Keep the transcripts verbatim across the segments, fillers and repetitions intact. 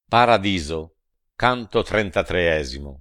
Paradiso, canto trentatreesimo.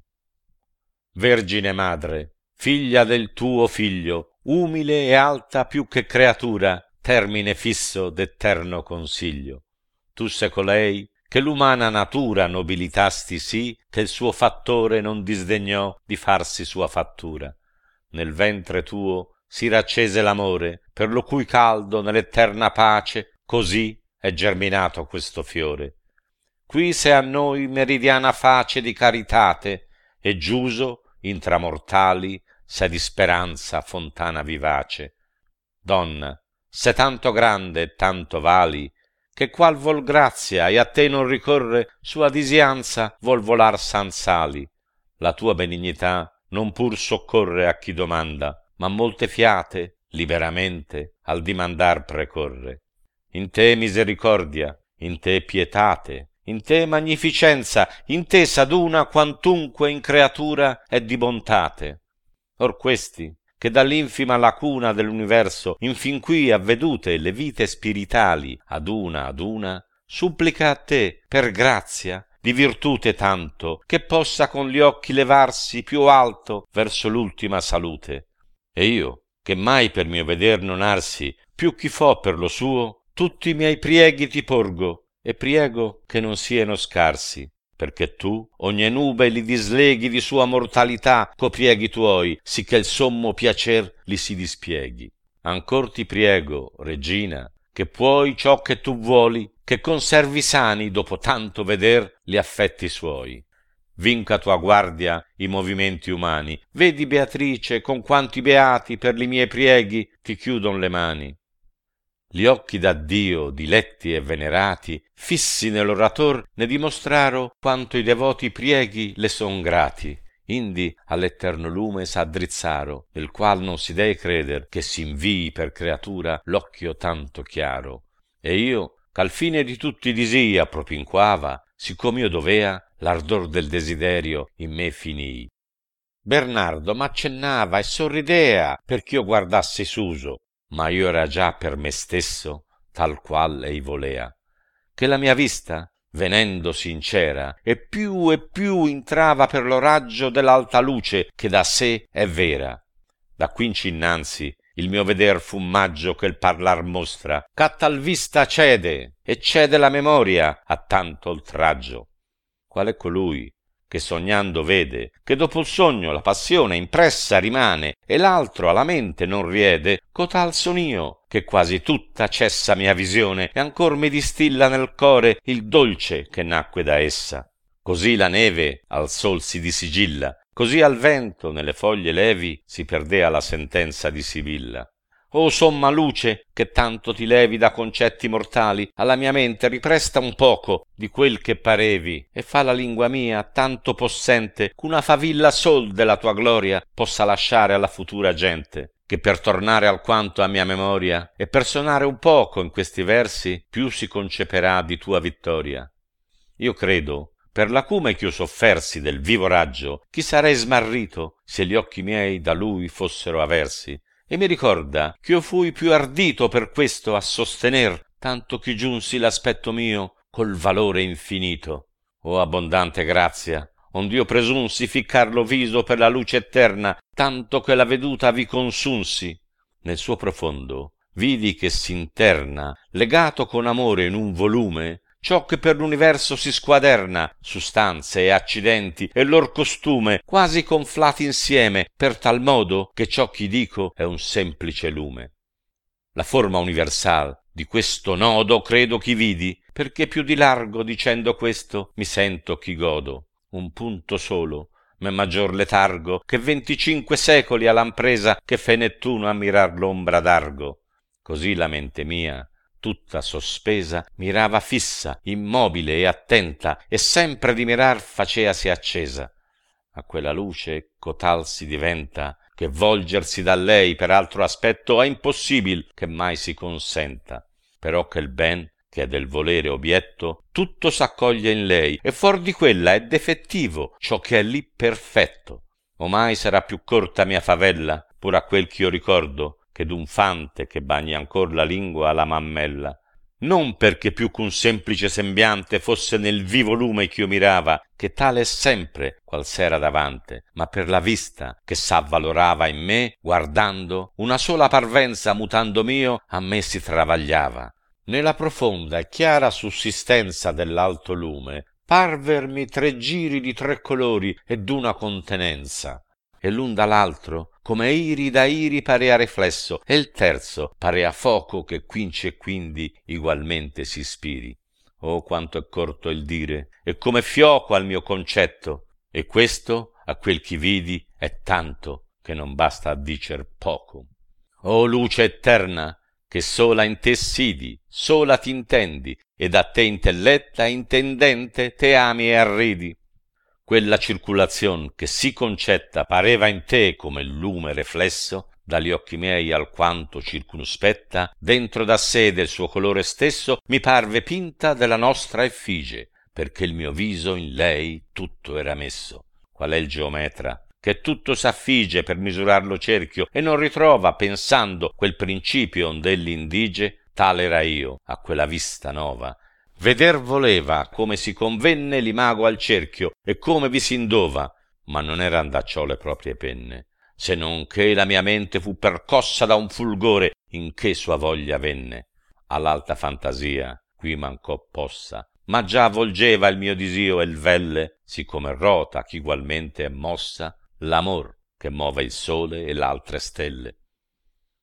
Vergine madre, figlia del tuo figlio, umile e alta più che creatura, termine fisso d'eterno consiglio. Tu sei colei che l'umana natura nobilitasti sì, che il suo fattore non disdegnò di farsi sua fattura. Nel ventre tuo si raccese l'amore, per lo cui caldo nell'eterna pace così è germinato questo fiore. Qui sei a noi meridiana face di caritate, e giuso, intramortali, sei di speranza fontana vivace. Donna, sei tanto grande e tanto vali, che qual vol grazia e a te non ricorre, sua disianza vuol volar s'ansali. La tua benignità non pur soccorre a chi domanda, ma molte fiate, liberamente, al dimandar precorre. In te misericordia, in te pietate, in te magnificenza, in te s'aduna quantunque in creatura è di bontate. Or questi, che dall'infima lacuna dell'universo infin qui avvedute le vite spiritali ad una ad una, supplica a te, per grazia, di virtute tanto, che possa con gli occhi levarsi più alto verso l'ultima salute. E io, che mai per mio veder non arsi, più chi fo per lo suo, tutti i miei prieghi ti porgo, e priego che non sieno scarsi, perché tu ogni nube li disleghi di sua mortalità co prieghi tuoi, sicché il sommo piacer li si dispieghi. Ancor ti priego, regina, che puoi ciò che tu vuoli, che conservi sani dopo tanto veder gli affetti suoi. Vinca tua guardia i movimenti umani, vedi Beatrice con quanti beati per li miei prieghi ti chiudon le mani. Gli occhi da Dio diletti e venerati, fissi nell'orator, ne dimostraro quanto i devoti prieghi le son grati. Indi all'eterno lume s'addrizzaro, nel qual non si dee creder che s'invii per creatura l'occhio tanto chiaro. E io, ch'al fine di tutti disia propinquava, siccome io dovea, l'ardor del desiderio in me finii. Bernardo m'accennava e sorridea perch'io guardassi suso, ma io era già per me stesso tal qual ei volea, che la mia vista, venendo sincera, e più e più intrava per lo raggio dell'alta luce che da sé è vera. Da quinci innanzi il mio veder fu maggio che il parlar mostra, ch'a tal vista cede, e cede la memoria a tanto oltraggio. Qual è colui che sognando vede, che dopo il sogno la passione impressa rimane, e l'altro alla mente non riede, cotal son io, che quasi tutta cessa mia visione, e ancor mi distilla nel core il dolce che nacque da essa. Così la neve al sol si disigilla, così al vento nelle foglie levi si perdea la sentenza di Sibilla. O somma luce, che tanto ti levi da concetti mortali, alla mia mente ripresta un poco di quel che parevi, e fa la lingua mia tanto possente ch'una favilla sol della tua gloria possa lasciare alla futura gente, che per tornare alquanto a mia memoria e per sonare un poco in questi versi più si conceperà di tua vittoria. Io credo, per l'acume ch'io soffersi del vivo raggio, chi sarei smarrito se gli occhi miei da lui fossero aversi. E mi ricorda ch'io fui più ardito per questo a sostener, tanto che giunsi l'aspetto mio col valore infinito. O abbondante grazia, ond'io presunsi ficcar lo viso per la luce eterna, tanto che la veduta vi consunsi. Nel suo profondo vidi che s'interna, legato con amore in un volume, ciò che per l'universo si squaderna, sustanze e accidenti e lor costume, quasi conflati insieme, per tal modo che ciò ch'i dico è un semplice lume. La forma universal di questo nodo credo chi vidi, perché più di largo dicendo questo mi sento chi godo. Un punto solo, m'è maggior letargo che venticinque secoli all'han presa che fe Nettuno a mirar l'ombra d'Argo. Così la mente mia, tutta sospesa, mirava fissa, immobile e attenta, e sempre di mirar faceasi accesa. A quella luce cotal si diventa, che volgersi da lei per altro aspetto è impossibil che mai si consenta. Però che il ben, che è del volere obietto, tutto s'accoglie in lei, e fuor di quella è defettivo ciò che è lì perfetto. Omai sarà più corta mia favella, pur a quel ch'io ricordo, che d'un fante che bagni ancor la lingua alla mammella. non perché più qu'un semplice sembiante fosse nel vivo lume ch'io mirava, che tale è sempre qual s'era davante, ma per la vista che s'avvalorava in me, guardando, una sola parvenza mutando mio a me si travagliava. Nella profonda e chiara sussistenza dell'alto lume parvermi tre giri di tre colori e d'una contenenza, e l'un dall'altro come iri da iri parea riflesso, e il terzo parea foco che quinci e quindi igualmente si ispiri. Oh, quanto è corto il dire, e come fioco al mio concetto, e questo a quel chi vidi è tanto che non basta a dicer poco. O luce eterna, che sola in te sidi, sola t'intendi, ed a te intelletta intendente te ami e arridi. Quella circulazion che sì concetta pareva in te come il lume reflesso dagli occhi miei alquanto circunspetta, dentro da sé del suo colore stesso mi parve pinta della nostra effigie, perché il mio viso in lei tutto era messo. Qual è il geometra che tutto s'affige per misurar lo cerchio e non ritrova pensando quel principio ond'egli indige? Tale era io a quella vista nova. Veder voleva come si convenne l'imago al cerchio e come vi s'indova, ma non eran da ciò le proprie penne, se non che la mia mente fu percossa da un fulgore in che sua voglia venne. All'alta fantasia qui mancò possa, ma già volgeva il mio disio e il velle, siccome rota ch'igualmente è mossa l'amor che move il sole e l'altre stelle.